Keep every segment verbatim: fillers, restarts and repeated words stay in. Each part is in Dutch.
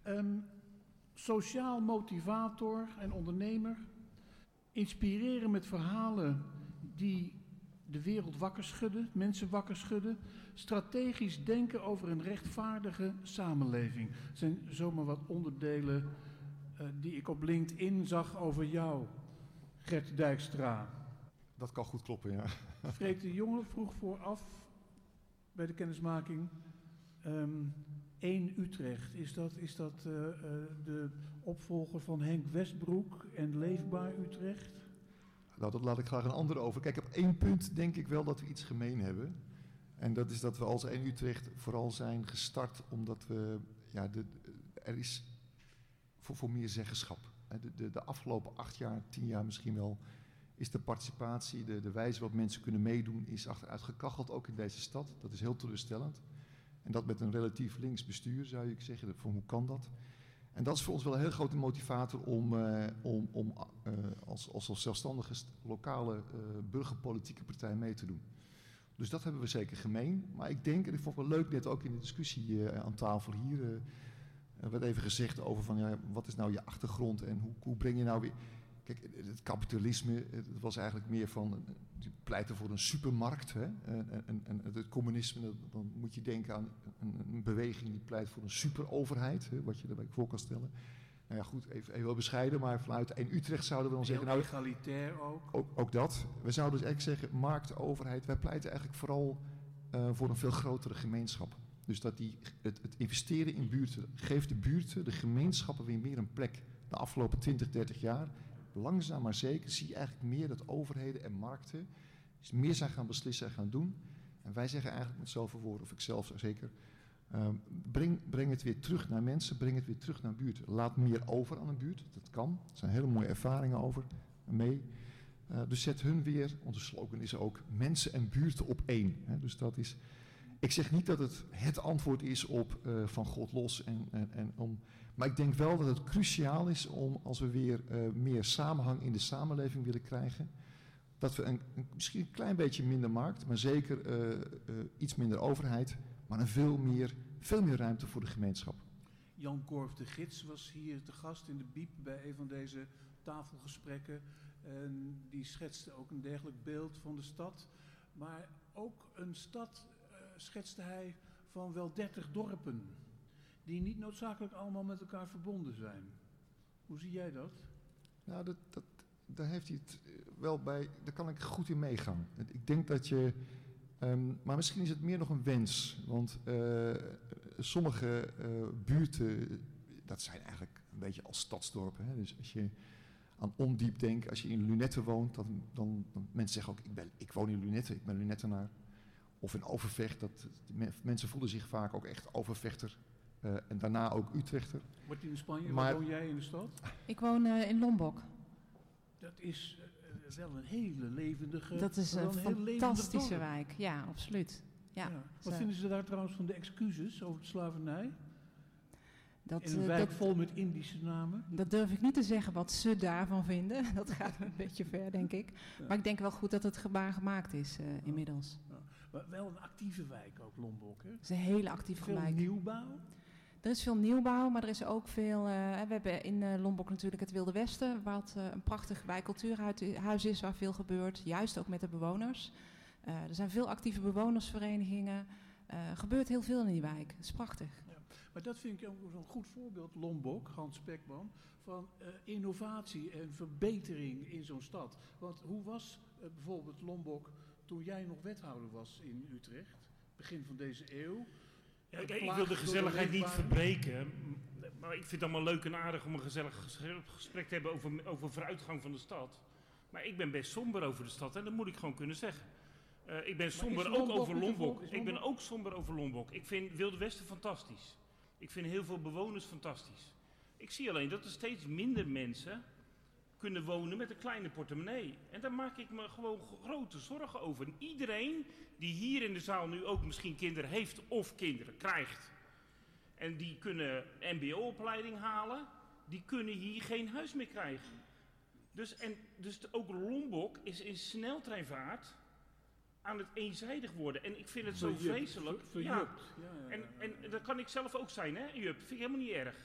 Um, sociaal motivator en ondernemer. Inspireren met verhalen die de wereld wakker schudden, mensen wakker schudden. Strategisch denken over een rechtvaardige samenleving. Het zijn zomaar wat onderdelen uh, die ik op LinkedIn zag over jou, Gert Dijkstra. Dat kan goed kloppen, ja. Freek de Jonge vroeg vooraf bij de kennismaking. Um, één Utrecht, is dat, is dat uh, uh, de opvolger van Henk Westbroek en Leefbaar Utrecht? Nou, dat laat ik graag een ander over. Kijk, op één punt denk ik wel dat we iets gemeen hebben. En dat is dat we als één Utrecht vooral zijn gestart omdat we... Ja, de, er is voor, voor meer zeggenschap. De, de, de afgelopen acht jaar, tien jaar misschien wel... is de participatie, de, de wijze waarop mensen kunnen meedoen... is achteruit gekacheld, ook in deze stad. Dat is heel teleurstellend. En dat met een relatief links bestuur, zou je zeggen. Voor hoe kan dat? En dat is voor ons wel een heel grote motivator om, uh, om, om uh, als, als, als zelfstandige lokale uh, burgerpolitieke partij mee te doen. Dus dat hebben we zeker gemeen. Maar ik denk, en ik vond het wel leuk net ook in de discussie uh, aan tafel hier... Uh, er werd even gezegd over van, ja, wat is nou je achtergrond en hoe, hoe breng je nou weer... Kijk, het kapitalisme, het was eigenlijk meer van, die pleiten voor een supermarkt. Hè? En, en, en het communisme, dan moet je denken aan een, een beweging die pleit voor een superoverheid. Hè? Wat je daarbij voor kan stellen. Nou ja, goed, even, even wel bescheiden, maar vanuit één Utrecht zouden we dan zeggen... Heel nou, egalitair ook. ook. Ook dat. We zouden dus eigenlijk zeggen, markt, overheid. Wij pleiten eigenlijk vooral uh, voor een veel grotere gemeenschap. Dus dat die, het, het investeren in buurten geeft de buurten, de gemeenschappen weer meer een plek. De afgelopen twintig, dertig jaar... Langzaam maar zeker zie je eigenlijk meer dat overheden en markten meer zijn gaan beslissen en gaan doen. En wij zeggen eigenlijk met zoveel woorden, of ik zelf zeker, uh, breng, breng het weer terug naar mensen, breng het weer terug naar buurten. Laat meer over aan een buurt, dat kan. Er zijn hele mooie ervaringen over mee. Uh, dus zet hun weer, onze slogan is ook, mensen en buurten op één. Hè? Dus dat is... Ik zeg niet dat het het antwoord is op uh, van God los. En, en, en om, maar ik denk wel dat het cruciaal is om, als we weer uh, meer samenhang in de samenleving willen krijgen, dat we een, een, misschien een klein beetje minder markt, maar zeker uh, uh, iets minder overheid, maar een veel meer, veel meer ruimte voor de gemeenschap. Jan Korf de Gids was hier te gast in de Biep bij een van deze tafelgesprekken. En die schetste ook een dergelijk beeld van de stad. Maar ook een stad... Uh, schetste hij van wel dertig dorpen die niet noodzakelijk allemaal met elkaar verbonden zijn. Hoe zie jij dat? Nou, dat, dat, daar heeft hij het wel bij, daar kan ik goed in meegaan. Ik denk dat je, um, maar misschien is het meer nog een wens, want uh, sommige uh, buurten, dat zijn eigenlijk een beetje als stadsdorpen. Hè? Dus als je aan Ondiep denkt, als je in Lunetten woont, dan, dan, dan mensen zeggen ook, ik, ben, ik woon in Lunetten, ik ben Lunettenaar. Of in Overvecht, dat, mensen voelen zich vaak ook echt Overvechter. Uh, en daarna ook Utrechter. Martien in Spanje, maar, waar woon jij in de stad? Ik woon uh, in Lombok. Dat is uh, wel een hele levendige... Dat is een, een fantastische wijk, ja, absoluut. Ja, ja. Wat uh, vinden ze daar trouwens van de excuses over de slavernij? Dat, in een wijk dat, vol met Indische namen? Dat durf ik niet te zeggen wat ze daarvan vinden. Dat gaat een beetje ver, denk ik. Ja. Maar ik denk wel goed dat het gebaar gemaakt is uh, inmiddels. Ja. Maar wel een actieve wijk ook, Lombok, hè? Het is een hele actieve veel wijk. Veel nieuwbouw? Er is veel nieuwbouw, maar er is ook veel... Uh, we hebben in uh, Lombok natuurlijk het Wilde Westen, wat uh, een prachtig wijkcultuurhuis is, waar veel gebeurt. Juist ook met de bewoners. Uh, er zijn veel actieve bewonersverenigingen. Er uh, gebeurt heel veel in die wijk. Het is prachtig. Ja, maar dat vind ik ook zo'n goed voorbeeld, Lombok, Hans Spekman, van uh, innovatie en verbetering in zo'n stad. Want hoe was uh, bijvoorbeeld Lombok toen jij nog wethouder was in Utrecht, begin van deze eeuw? Ja, ik, ik wil de gezelligheid niet verbreken, maar ik vind het allemaal leuk en aardig om een gezellig gesprek te hebben over, over vooruitgang van de stad. Maar ik ben best somber over de stad en dat moet ik gewoon kunnen zeggen. Uh, ik ben somber ook over Lombok. Ik ben ook somber over Lombok. Ik vind Wilde Westen fantastisch. Ik vind heel veel bewoners fantastisch. Ik zie alleen dat er steeds minder mensen kunnen wonen met een kleine portemonnee. En daar maak ik me gewoon grote zorgen over. En iedereen die hier in de zaal nu ook misschien kinderen heeft of kinderen krijgt. En die kunnen een M B O-opleiding halen. Die kunnen hier geen huis meer krijgen. Dus, en, dus ook Lombok is in sneltreinvaart aan het eenzijdig worden. En ik vind het zo Verjupt, vreselijk. Ver, verjupt. Ja. Ja, ja, ja. En, en dat kan ik zelf ook zijn, hè? Jup, vind ik helemaal niet erg.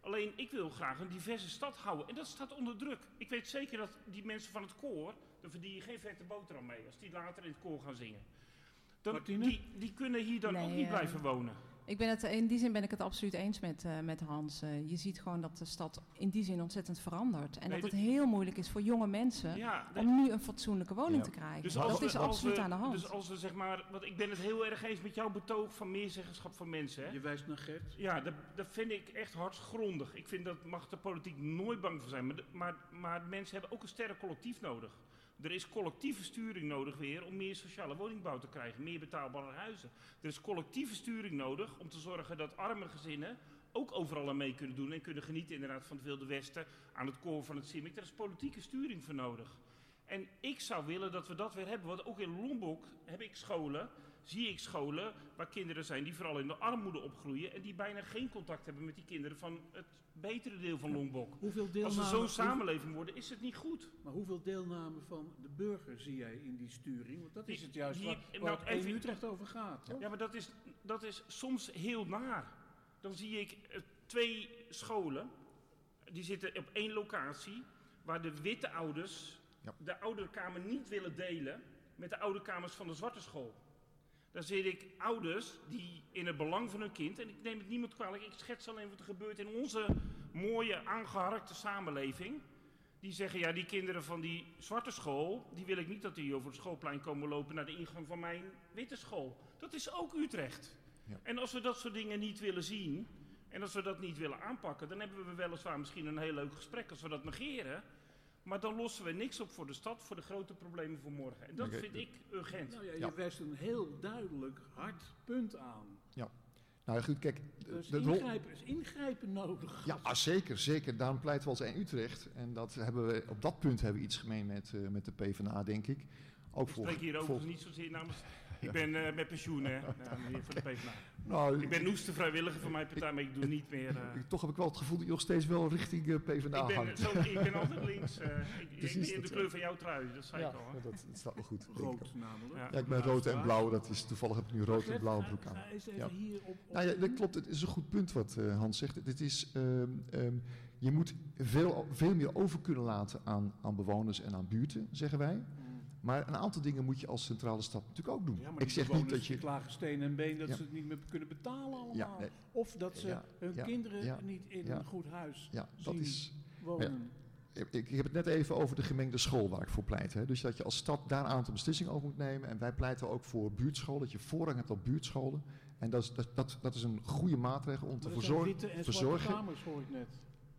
Alleen, ik wil graag een diverse stad houden. En dat staat onder druk. Ik weet zeker dat die mensen van het koor, daar verdien je geen vette boterham mee, als die later in het koor gaan zingen. Dan, die, die kunnen hier dan nee, ook niet uh, blijven wonen. Ik ben het, in die zin ben ik het absoluut eens met, uh, met Hans. Uh, je ziet gewoon dat de stad in die zin ontzettend verandert. En nee, dat het heel moeilijk is voor jonge mensen ja, de, om nu een fatsoenlijke woning ja. te krijgen. Dus dat we, is absoluut we, aan de hand. Dus als we zeg maar, want ik ben het heel erg eens met jouw betoog van meerzeggenschap van mensen. Hè? Je wijst naar Gert. Ja, dat, dat vind ik echt hartgrondig. Ik vind dat mag de politiek nooit bang voor zijn. Maar, de, maar, maar mensen hebben ook een sterk collectief nodig. Er is collectieve sturing nodig weer om meer sociale woningbouw te krijgen, meer betaalbare huizen. Er is collectieve sturing nodig om te zorgen dat arme gezinnen ook overal aan mee kunnen doen en kunnen genieten inderdaad van het Wilde Westen, aan het koor van het Simic. Daar is politieke sturing voor nodig. En ik zou willen dat we dat weer hebben, want ook in Lombok heb ik scholen, zie ik scholen waar kinderen zijn die vooral in de armoede opgroeien en die bijna geen contact hebben met die kinderen van het betere deel van Lombok. Hoeveel deelname, Als we zo'n samenleving worden, is het niet goed. Maar hoeveel deelname van de burger zie jij in die sturing? Want dat is het juist die, waar, die, waar nou, het in Utrecht over gaat. Toch? Ja, maar dat is, dat is soms heel naar. Dan zie ik uh, twee scholen, die zitten op één locatie, waar de witte ouders ja. de ouderkamer niet willen delen met de ouderkamers van de zwarte school. Dan zie ik ouders die in het belang van hun kind, en ik neem het niemand kwalijk, ik schets alleen wat er gebeurt in onze mooie aangeharkte samenleving. Die zeggen, ja, die kinderen van die zwarte school, die wil ik niet dat die over het schoolplein komen lopen naar de ingang van mijn witte school. Dat is ook Utrecht. Ja. En als we dat soort dingen niet willen zien, en als we dat niet willen aanpakken, dan hebben we weliswaar misschien een heel leuk gesprek als we dat negeren. Maar dan lossen we niks op voor de stad, voor de grote problemen voor morgen. En dat okay. vind ik urgent. Nou ja, je ja. wijst een heel duidelijk hard punt aan. Ja. Nou goed, kijk. Er is, ingrijpen, is ingrijpen nodig. Ja, ah, zeker, zeker. Daarom pleiten we als één Utrecht. En dat hebben we, op dat punt hebben we iets gemeen met, uh, met de PvdA, denk ik. Ook ik voor, spreek hier voor, ook niet zozeer namens... Ik ben uh, met pensioen, hè, ja, meneer van de PvdA. Nou, ik ben noeste vrijwilliger van mijn partij, maar ik doe niet meer... Uh, toch heb ik wel het gevoel dat je nog steeds wel richting uh, PvdA ik ben, hangt. Zo, ik ben altijd links. Uh, ik, Precies, ik ben in de kleur van jouw trui, dat zei ja, ik al. Hè. Dat, dat staat wel goed. Rood namelijk. Ja, ja, ik ben rood en blauw, dat is, toevallig heb ik nu rood en blauwe broek aan. Ja. Hier op, op nou ja, dat klopt, het is een goed punt wat uh, Hans zegt. Dit is, um, um, je moet veel, veel meer over kunnen laten aan, aan bewoners en aan buurten, zeggen wij. Maar een aantal dingen moet je als centrale stad natuurlijk ook doen. Ja, maar ik zeg niet dat je klagen steen en been dat ja. ze het niet meer kunnen betalen allemaal. Ja, nee. Of dat ze ja, hun ja, kinderen ja, niet in ja, een goed huis ja, zien dat is, wonen. Ja, ik, ik heb het net even over de gemengde school waar ik voor pleit. Hè. Dus dat je als stad daar een aantal beslissingen over moet nemen. En wij pleiten ook voor buurtscholen, dat je voorrang hebt op buurtscholen. En dat is, dat, dat, dat is een goede maatregel om te verzorgen. Witte en zwarte kamers hoor ik net.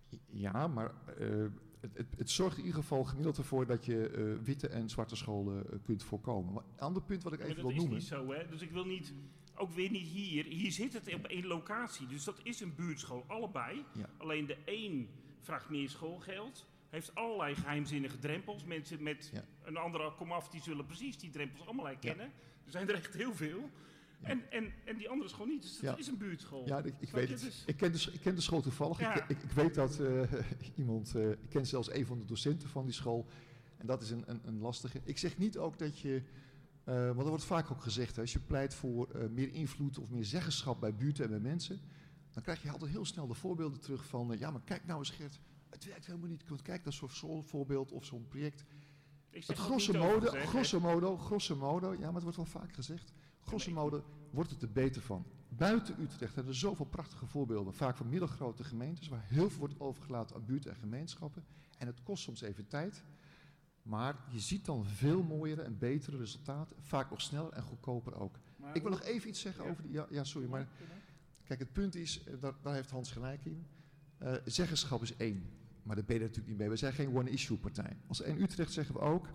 Ja, maar... Uh, Het, het, het zorgt in ieder geval gemiddeld ervoor dat je uh, witte en zwarte scholen uh, kunt voorkomen. Maar een ander punt wat ik even wil noemen... dat is niet zo, hè? Dus ik wil niet, ook weer niet hier. Hier zit het op één locatie, dus dat is een buurtschool, allebei. Ja. Alleen de een vraagt meer schoolgeld, heeft allerlei geheimzinnige drempels. Mensen met ja. een andere komaf, die zullen precies die drempels allemaal herkennen. Ja. Er zijn er echt heel veel. Ja. En, en, en die andere school niet, dus dat ja. is een buurtschool. Ja, ik, ik weet het. Dus ik, ken de, ik ken de school toevallig. Ja. Ik, ik, ik weet dat uh, iemand, uh, ik ken zelfs een van de docenten van die school. En dat is een, een, een lastige. Ik zeg niet ook dat je, uh, want er wordt vaak ook gezegd, hè, als je pleit voor uh, meer invloed of meer zeggenschap bij buurten en bij mensen, dan krijg je altijd heel snel de voorbeelden terug van, uh, ja maar kijk nou eens Gert, het werkt helemaal niet. Want kijk, dat is zo'n voorbeeld of zo'n project. Het grosso modo, grosso modo, grosso modo, ja maar het wordt wel vaak gezegd. Grosso modo wordt het er beter van. Buiten Utrecht hebben we zoveel prachtige voorbeelden, vaak van middelgrote gemeentes, waar heel veel wordt overgelaten aan buurten en gemeenschappen. En het kost soms even tijd, maar je ziet dan veel mooiere en betere resultaten, vaak nog sneller en goedkoper ook. Maar ik wil nog even iets zeggen ja. over die, ja, ja sorry, maar kijk het punt is, daar, daar heeft Hans gelijk in, uh, zeggenschap is één, maar daar ben je natuurlijk niet mee. We zijn geen one-issue partij. Als één Utrecht zeggen we ook, uh,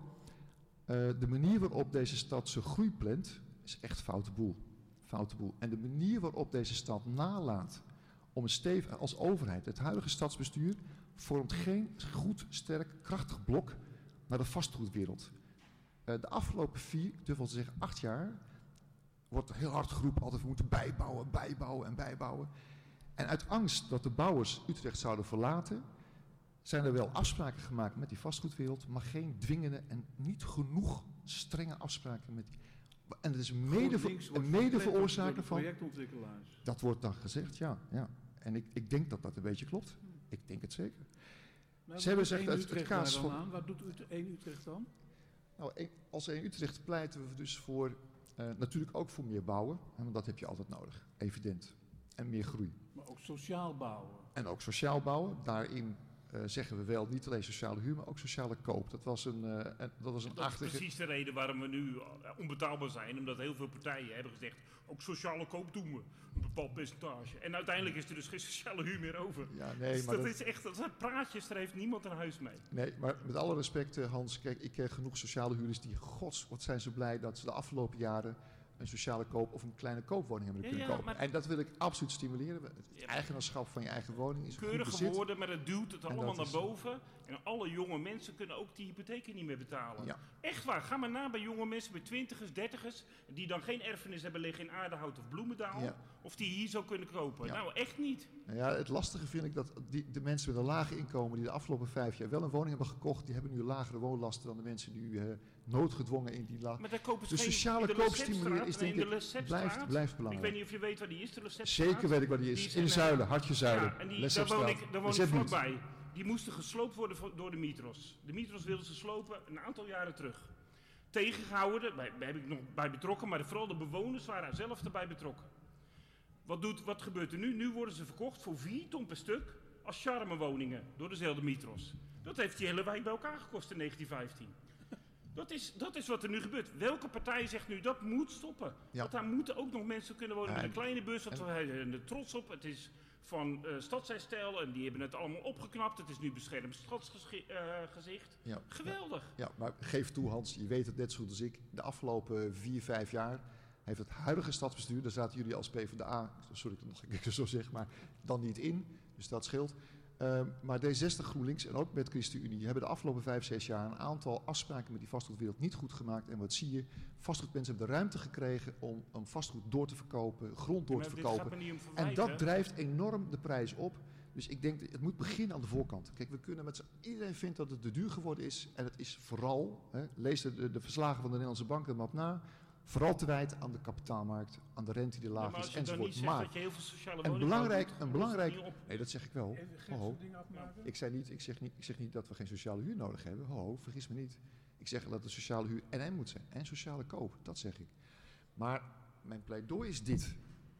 de manier waarop deze stad zijn groei plant, is echt foute boel. Foute boel. En de manier waarop deze stad nalaat om een stevig, als overheid, het huidige stadsbestuur, vormt geen goed, sterk, krachtig blok naar de vastgoedwereld. Uh, de afgelopen vier, ik durf wel te zeggen acht jaar, wordt er heel hard geroepen, altijd we moeten bijbouwen, bijbouwen en bijbouwen. En uit angst dat de bouwers Utrecht zouden verlaten, zijn er wel afspraken gemaakt met die vastgoedwereld, maar geen dwingende en niet genoeg strenge afspraken met die. En dat is mede, ver, een mede veroorzaker van. Projectontwikkelaars. Dat wordt dan gezegd, ja, ja. En ik, ik denk dat dat een beetje klopt. Ik denk het zeker. Maar Ze hebben wat doet gezegd één dat het Utrecht kaas daar dan voor- aan? Wat doet Ut- één Utrecht dan? Nou, een- als één Utrecht pleiten we dus voor, uh, natuurlijk ook voor meer bouwen. Hè, want dat heb je altijd nodig, evident. En meer groei. Maar ook sociaal bouwen. En ook sociaal bouwen. Daarin uh, zeggen we wel niet alleen sociale huur, maar ook sociale koop. Dat was een, uh, een, dat was een Dat is achtige... precies de reden waarom we nu onbetaalbaar zijn. Omdat heel veel partijen hebben gezegd, ook sociale koop doen we. Een bepaald percentage. En uiteindelijk is er dus geen sociale huur meer over. Ja, nee, dus maar dat, dat, is echt, dat zijn praatjes, daar heeft niemand een huis mee. nee, maar met alle respect, uh, Hans, kijk, ik ken genoeg sociale huurders die, gods, wat zijn ze blij dat ze de afgelopen jaren een sociale koop of een kleine koopwoning hebben Ja, kunnen ja, kopen. maar- En dat wil ik absoluut stimuleren. Het Ja, maar- eigenaarschap van je eigen woning is een goed Keurige bezit. woorden, maar het duwt het En allemaal dat naar is- boven. En alle jonge mensen kunnen ook die hypotheken niet meer betalen. Ja. Echt waar, ga maar na bij jonge mensen, bij twintigers, dertigers, die dan geen erfenis hebben liggen in Aardehout of Bloemendaal. Ja. Of die hier zo kunnen kopen. Ja. Nou, echt niet. Nou ja, het lastige vind ik dat die, de mensen met een lage inkomen die de afgelopen vijf jaar wel een woning hebben gekocht, die hebben nu lagere woonlasten dan de mensen die uh, noodgedwongen in die lage... Maar daar kopen ze De geen- sociale in de koop Lesepstraat, stimuleren is nee, denk in de ik, Lesepstraat. blijft, blijft Ik belangrijk. weet niet of je weet waar die is, de Lesepstraat. Zeker weet ik waar die is. Die In een, Zuilen, eh, Hartje Zuilen. Ja, en die, daar Lesepstraat. woon ik, daar woon ik Lesepbuurt. vlakbij. Die moesten gesloopt worden vo- door de Mitros. De Mitros wilden ze slopen een aantal jaren terug. Tegengehouden, daar ben- daar heb ik nog bij betrokken, maar vooral de bewoners waren zelf erbij betrokken. Wat, doet, wat gebeurt er nu? Nu worden ze verkocht voor vier ton per stuk als charmewoningen door dezelfde Mitros. Dat heeft die hele wijk bij elkaar gekost in negentien vijftien. Dat is, dat is wat er nu gebeurt. Welke partij zegt nu dat moet stoppen? Ja. Want daar moeten ook nog mensen kunnen wonen Ja, met en- een kleine bus. Want en- we zijn er trots op. Het is van uh, Stadsherstel en die hebben het allemaal opgeknapt. Het is nu beschermd stadsgezicht. Ja. Geweldig. Ja, maar geef toe, Hans, je weet het net zo goed als ik. De afgelopen vier, vijf jaar heeft het huidige stadsbestuur, daar zaten jullie als PvdA, sorry dat nog een keer zo zeg, maar dan niet in, dus dat scheelt. Uh, maar D zestig, GroenLinks en ook met ChristenUnie hebben de afgelopen vijf, zes jaar een aantal afspraken met die vastgoedwereld niet goed gemaakt. En wat zie je? Vastgoedmensen hebben de ruimte gekregen om, om vastgoed door te verkopen, grond door Maar te dit gaat verkopen. me niet om En verwijten. dat drijft enorm de prijs op. Dus ik denk, dat het moet beginnen aan de voorkant. Kijk, we kunnen met z'n... Iedereen vindt dat het te duur geworden is. En het is vooral, hè, lees de, de, de verslagen van de Nederlandse banken maar op na, vooral te wijten aan de kapitaalmarkt, aan de rente die Ja, laag maar als is, je dan niet enzovoort. zegt Maar, dat je heel veel sociale een woningbouw belangrijk, doet, een dan belangrijk... lost het niet op. Nee, dat zeg ik wel. Even geen Ho, ho. ding afmaken. Ik, zei niet, ik, zeg niet, ik zeg niet dat we geen sociale huur nodig hebben. Ho, ho, vergis me niet. Ik zeg dat de sociale huur en en moet zijn. En sociale koop, dat zeg ik. Maar mijn pleidooi is dit.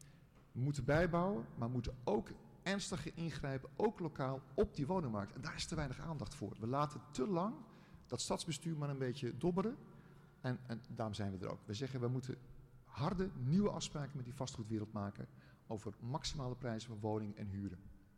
We moeten bijbouwen, maar we moeten ook ernstig ingrijpen, ook lokaal, op die woningmarkt. En daar is te weinig aandacht voor. We laten te lang dat stadsbestuur maar een beetje dobberen. En, en daarom zijn we er ook. We zeggen, we moeten harde, nieuwe afspraken met die vastgoedwereld maken over maximale prijzen van woningen en huren.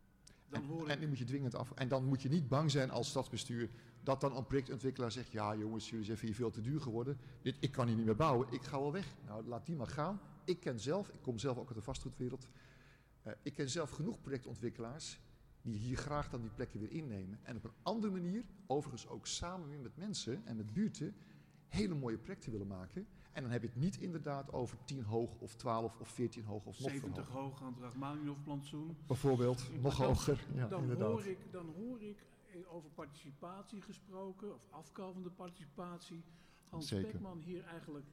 Dan hoor En, ik, en die moet je dwingend af. En dan moet je niet bang zijn als stadsbestuur dat dan een projectontwikkelaar zegt, ja jongens, jullie zijn hier veel te duur geworden. Dit, ik kan hier niet meer bouwen, ik ga wel weg. Nou, laat die maar gaan. Ik ken zelf, ik kom zelf ook uit de vastgoedwereld. Uh, ik ken zelf genoeg projectontwikkelaars die hier graag dan die plekken weer innemen. En op een andere manier, overigens ook samen weer met mensen en met buurten, hele mooie projecten willen maken. En dan heb je het niet inderdaad over tien hoog of twaalf of veertien hoog of nog veel zeventig hoger. hoog aan het Rachmaninhof-plantsoen. Bijvoorbeeld, nog dan- hoger. Ja, Dan inderdaad. hoor, ik, dan hoor ik eh, over participatie gesproken, of afkalvende participatie. Hans Zeker. Pekman hier eigenlijk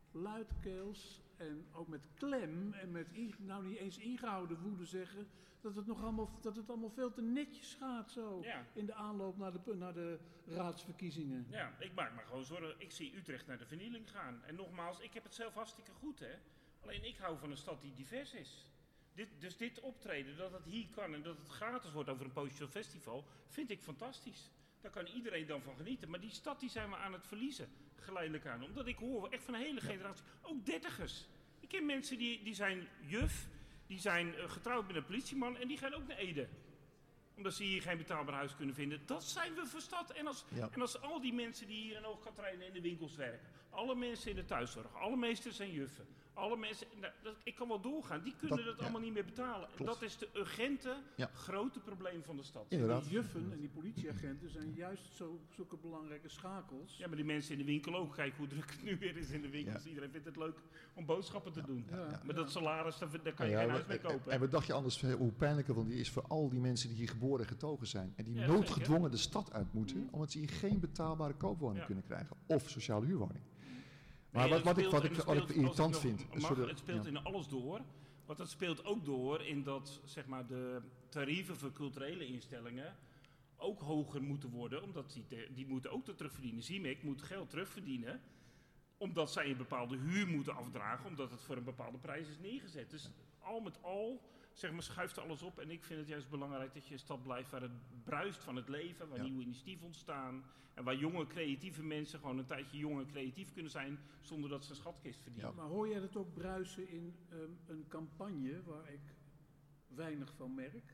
luidkeels en ook met klem en met in- nou niet eens ingehouden woede zeggen dat het nog allemaal, dat het allemaal veel te netjes gaat zo Ja. in de aanloop naar de, naar de raadsverkiezingen. Ja, ik maak me gewoon zorgen. Ik zie Utrecht naar de vernieling gaan. En nogmaals, ik heb het zelf hartstikke goed, hè. Alleen ik hou van een stad die divers is. Dit, dus dit optreden, dat het hier kan en dat het gratis wordt over een Potential Festival, vind ik fantastisch. Daar kan iedereen dan van genieten. Maar die stad die zijn we aan het verliezen, geleidelijk aan. Omdat ik hoor echt van een hele generatie, ook dertigers. Ik ken mensen die, die zijn juf, die zijn uh, getrouwd met een politieman en die gaan ook naar Ede. Omdat ze hier geen betaalbaar huis kunnen vinden. Dat zijn we voor stad. En als, Ja. en als al die mensen die hier in Hoogkaterijnen in de winkels werken, alle mensen in de thuiszorg, alle meesters zijn juffen, alle mensen, nou, dat, ik kan wel doorgaan, die kunnen dat, Dat- ja. allemaal niet meer betalen. En Klopt. dat is de urgente, Ja. grote probleem van de stad. Inderdaad. Die juffen en die politieagenten zijn juist zo, zulke belangrijke schakels. Ja, maar die mensen in de winkel ook. Kijk hoe druk het nu weer is in de winkels. Ja. Iedereen vindt het leuk om boodschappen te doen. Ja, ja. Maar dat salaris, daar, daar kan je Ja, geen ja, huis mee en- kopen. En wat dacht je anders, eh, hoe pijnlijker van die is voor al die mensen die hier geboren en getogen zijn. En die Ja, noodgedwongen de stad uit moeten, Mm. omdat ze hier geen betaalbare koopwoning Ja. kunnen krijgen. Of sociale huurwoning. Maar Nee, wat, dat wat, ik, speelt- wat, en ik, dat wat ik speelt, als irritant nog vind. mag, sorry, het speelt ja. in alles door. Want dat speelt ook door in dat zeg maar, de tarieven voor culturele instellingen ook hoger moeten worden, omdat die, te, die moeten ook te terugverdienen. Z I M E C moet geld terugverdienen, omdat zij een bepaalde huur moeten afdragen, omdat het voor een bepaalde prijs is neergezet. Dus al met al, zeg maar, schuift alles op. En ik vind het juist belangrijk dat je een stad blijft waar het bruist van het leven, waar ja. nieuwe initiatieven ontstaan. En waar jonge creatieve mensen gewoon een tijdje jong en creatief kunnen zijn, zonder dat ze een schatkist verdienen. Ja. Maar hoor jij dat ook bruisen in um, een campagne waar ik weinig van merk?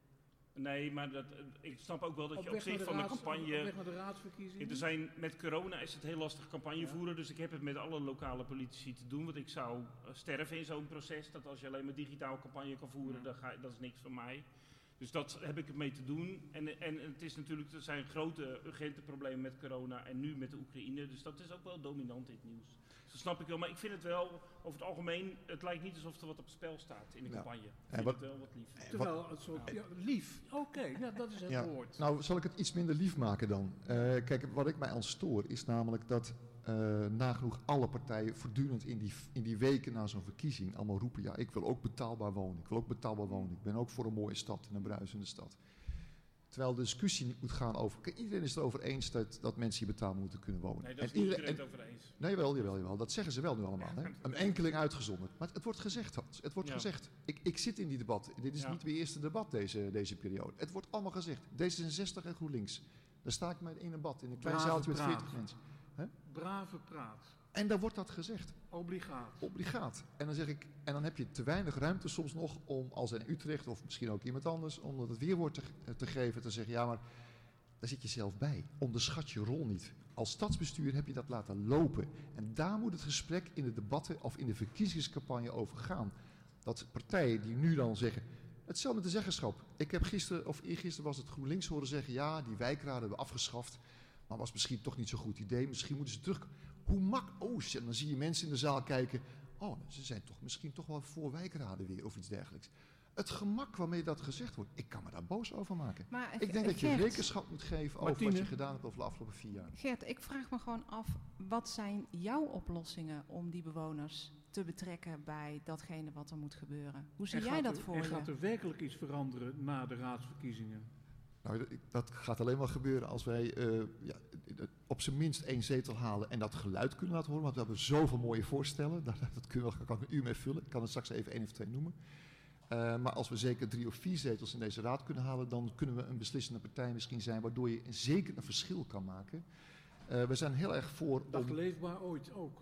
Nee, maar dat, ik snap ook wel dat op je op zich van raads, de campagne... Op weg naar de raadsverkiezingen? Er zijn, met corona is het heel lastig campagne ja. voeren, dus ik heb het met alle lokale politici te doen. Want ik zou sterven in zo'n proces, dat als je alleen maar digitaal campagne kan voeren, ja. dan ga, dat is niks voor mij. Dus dat heb ik ermee te doen. En, en het is natuurlijk, er zijn grote urgente problemen met corona en nu met de Oekraïne. Dus dat is ook wel dominant in het nieuws. Dus dat snap ik wel. Maar ik vind het wel, over het algemeen, het lijkt niet alsof er wat op het spel staat in de ja. campagne. Ik vind wat, het wel wat lief. Terwijl het soort, ja, lief, oké, okay, ja, dat is het ja. woord. Nou, zal ik het iets minder lief maken dan? Uh, kijk, wat ik mij aan stoor is namelijk dat uh, nagenoeg alle partijen voortdurend in die, in die weken na zo'n verkiezing allemaal roepen, ja, ik wil ook betaalbaar wonen, ik wil ook betaalbaar wonen, ik ben ook voor een mooie stad en een bruisende stad. Terwijl de discussie niet moet gaan over, kijk, iedereen is het erover eens dat, dat mensen hier betaalbaar moeten kunnen wonen. Nee, dat is en niet iedereen iedereen het over eens. Nee, wel, jawel, jawel, dat zeggen ze wel nu allemaal. Hè? Een enkeling uitgezonderd. Maar het, het wordt gezegd, Hans, het wordt ja. gezegd. Ik, ik zit in die debat, dit is ja. niet het eerste debat deze, deze periode. Het wordt allemaal gezegd, D zesenzestig en GroenLinks. Daar sta ik mij in een debat, in een klein Brave zaaltje met praat. veertig mensen. Hè? Brave praat. En dan wordt dat gezegd. Obligaat. Obligaat. En dan zeg ik, en dan heb je te weinig ruimte soms nog om, als in Utrecht of misschien ook iemand anders, om het weerwoord te, te geven, te zeggen, ja maar, daar zit je zelf bij. Onderschat je rol niet. Als stadsbestuur heb je dat laten lopen. En daar moet het gesprek in de debatten of in de verkiezingscampagne over gaan. Dat partijen die nu dan zeggen, hetzelfde met de zeggenschap. Ik heb gisteren, of eergisteren was het GroenLinks horen zeggen, ja, die wijkraden hebben we afgeschaft, maar was misschien toch niet zo'n goed idee. Misschien moeten ze terug. Hoe mak... Oh, en dan zie je mensen in de zaal kijken, oh, ze zijn toch misschien toch wel voor wijkraden weer of iets dergelijks. Het gemak waarmee dat gezegd wordt, ik kan me daar boos over maken. Maar, ik denk dat je Gert, rekenschap moet geven over Martine. Wat je gedaan hebt over de afgelopen vier jaar. Gert, ik vraag me gewoon af, wat zijn jouw oplossingen om die bewoners te betrekken bij datgene wat er moet gebeuren? Hoe zie jij dat er, voor en je? Gaat er werkelijk iets veranderen na de raadsverkiezingen? Nou, dat gaat alleen maar gebeuren als wij uh, ja, op zijn minst één zetel halen en dat geluid kunnen laten horen. Want we hebben zoveel mooie voorstellen, dat, dat kunnen we, kan ik een uur mee vullen. Ik kan er straks even één of twee noemen. Uh, maar als we zeker drie of vier zetels in deze raad kunnen halen, dan kunnen we een beslissende partij misschien zijn, waardoor je zeker een verschil kan maken. Uh, we zijn heel erg voor... Dat om... Leefbaar ooit ook.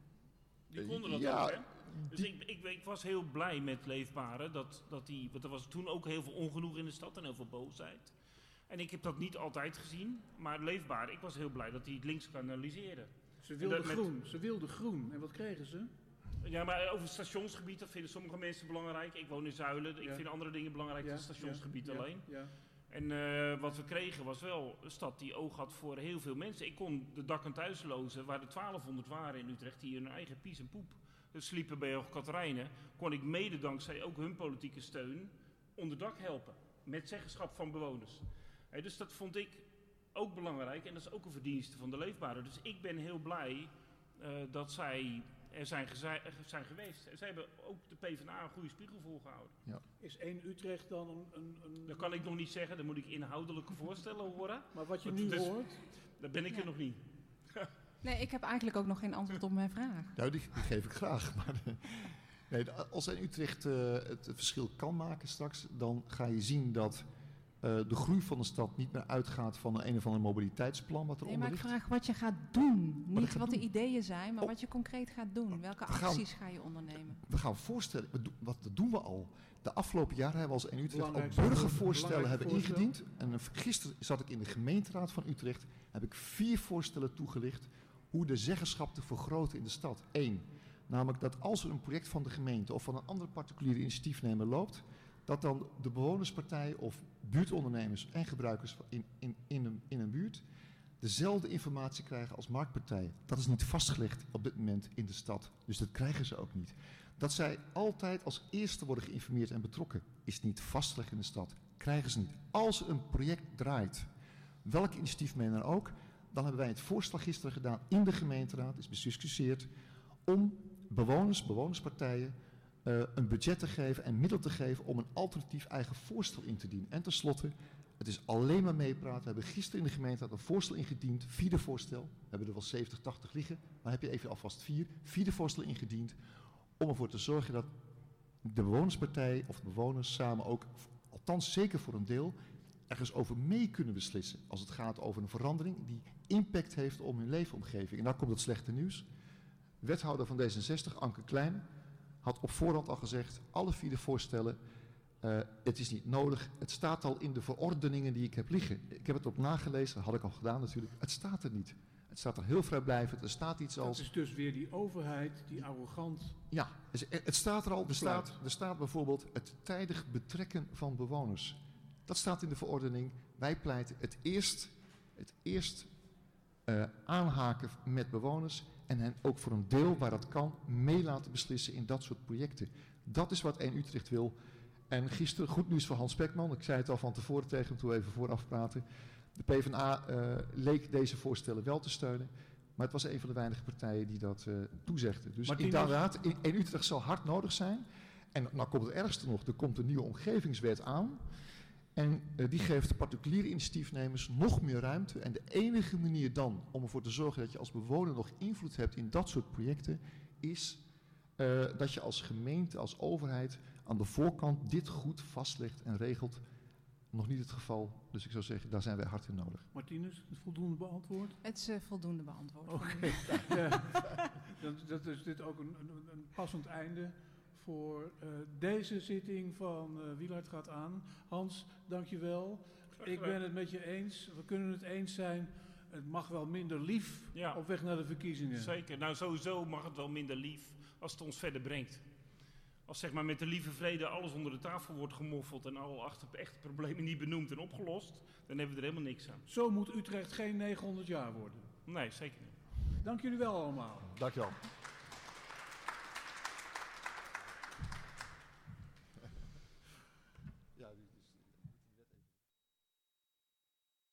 Die konden dat ja, ook, hè? Dus die... ik, ik, ik was heel blij met Leefbare, dat, dat die, want er was toen ook heel veel ongenoeg in de stad en heel veel boosheid. En ik heb dat niet altijd gezien, maar Leefbaar, ik was heel blij dat die het links kanaliseren. Ze wilden groen, met... ze wilden groen. En wat kregen ze? Ja, maar over het stationsgebied, dat vinden sommige mensen belangrijk. Ik woon in Zuilen, ik ja. vind andere dingen belangrijk ja, dan het stationsgebied ja, alleen. Ja, ja. En uh, wat we kregen was wel een stad die oog had voor heel veel mensen. Ik kon de dak- en thuislozen, waar er twaalfhonderd waren in Utrecht, die hun eigen pies en poep dus sliepen bij Hoog Catharijnen, kon ik mede dankzij ook hun politieke steun onderdak helpen. Met zeggenschap van bewoners. He, dus dat vond ik ook belangrijk en dat is ook een verdienste van de Leefbare. Dus ik ben heel blij uh, dat zij er zijn, geze- zijn geweest. En zij hebben ook de PvdA een goede spiegel voorgehouden. Ja. Is één Utrecht dan een, een, een... Dat kan ik nog niet zeggen, dan moet ik inhoudelijke voorstellen horen. Maar wat je nu dus, hoort... Dan ben ik ja. er nog niet. Nee, ik heb eigenlijk ook nog geen antwoord op mijn vraag. Nou, die, die geef ik graag. Maar uh, nee, als in Utrecht uh, het verschil kan maken straks, dan ga je zien dat uh, de groei van de stad niet meer uitgaat van een, een of ander mobiliteitsplan wat eronder ligt. Nee, maar ik ligt. vraag wat je gaat doen. Wat niet wat doen. de ideeën zijn, maar oh. wat je concreet gaat doen. Welke we gaan, acties ga je ondernemen? We gaan voorstellen, we do, wat dat doen we al. De afgelopen jaren hebben we als in Utrecht al burgervoorstellen hebben voorstel. ingediend. En uh, gisteren zat ik in de gemeenteraad van Utrecht, heb ik vier voorstellen toegelicht hoe de zeggenschap te vergroten in de stad. Eén, namelijk dat als er een project van de gemeente of van een andere particuliere initiatiefnemer loopt, dat dan de bewonerspartij of buurtondernemers en gebruikers in, in, in, een, in een buurt dezelfde informatie krijgen als marktpartijen. Dat is niet vastgelegd op dit moment in de stad, dus dat krijgen ze ook niet. Dat zij altijd als eerste worden geïnformeerd en betrokken, is niet vastgelegd in de stad. Krijgen ze niet. Als er een project draait, welk initiatiefnemer ook, dan hebben wij het voorstel gisteren gedaan in de gemeenteraad, is bediscussieerd, om bewoners, bewonerspartijen uh, een budget te geven en middel te geven om een alternatief eigen voorstel in te dienen. En tenslotte, het is alleen maar meepraten. We hebben gisteren in de gemeente een voorstel ingediend, vierde voorstel. We hebben er wel zeventig, tachtig liggen, maar heb je even alvast vier, vierde voorstel ingediend om ervoor te zorgen dat de bewonerspartij of de bewoners samen ook, althans zeker voor een deel, ergens over mee kunnen beslissen als het gaat over een verandering die impact heeft op hun leefomgeving. En daar komt het slechte nieuws. Wethouder van D zesenzestig, Anke Klein, had op voorhand al gezegd, alle vier de voorstellen, uh, het is niet nodig, het staat al in de verordeningen die ik heb liggen. Ik heb het op nagelezen, dat had ik al gedaan natuurlijk, het staat er niet. Het staat er heel vrijblijvend, er staat iets als... Dat is dus weer die overheid, die arrogant... Ja, het staat er al, er staat, er staat bijvoorbeeld het tijdig betrekken van bewoners. Dat staat in de verordening. Wij pleiten het eerst, het eerst uh, aanhaken met bewoners en hen ook voor een deel waar dat kan mee laten beslissen in dat soort projecten. Dat is wat één Utrecht wil. En gisteren goed nieuws van Hans Pekman. Ik zei het al van tevoren tegen hem toen we even vooraf praten. De PvdA uh, leek deze voorstellen wel te steunen. Maar het was een van de weinige partijen die dat uh, toezegde. Dus Martinus, inderdaad, in, in Utrecht zal hard nodig zijn. En nou komt het ergste nog, er komt een nieuwe omgevingswet aan. En uh, die geeft de particuliere initiatiefnemers nog meer ruimte. En de enige manier dan om ervoor te zorgen dat je als bewoner nog invloed hebt in dat soort projecten, is uh, dat je als gemeente, als overheid aan de voorkant dit goed vastlegt en regelt. Nog niet het geval, dus ik zou zeggen, daar zijn wij hard in nodig. Martinus, het voldoende beantwoord? Het is uh, voldoende beantwoord. Oké, okay. Ja, dan, dat is dit ook een, een, een passend einde voor uh, deze zitting van uh, Wielard gaat aan. Hans, dankjewel. Ik ben het met je eens. We kunnen het eens zijn. Het mag wel minder lief ja. op weg naar de verkiezingen. Zeker. Nou, sowieso mag het wel minder lief als het ons verder brengt. Als zeg maar met de lieve vrede alles onder de tafel wordt gemoffeld en alle achter echte problemen niet benoemd en opgelost, dan hebben we er helemaal niks aan. Zo moet Utrecht geen negenhonderd jaar worden. Nee, zeker niet. Dank jullie wel allemaal. Dank je wel.